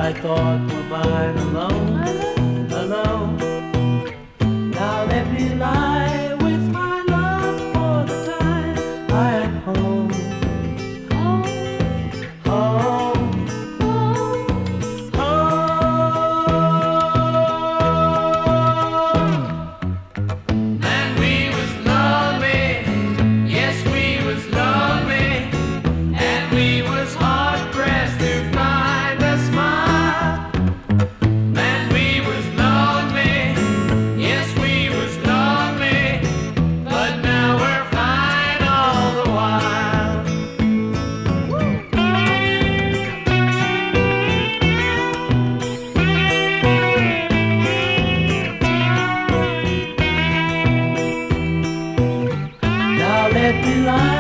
I thought were mine alone, alone. Now let me lie with my love for the time I am home, home, home, home. And we was lonely, yes we was lonely, and we was hard pressed to find a smile. And we was lonely, yes we was lonely, but now we're fine all the while. Now let me lie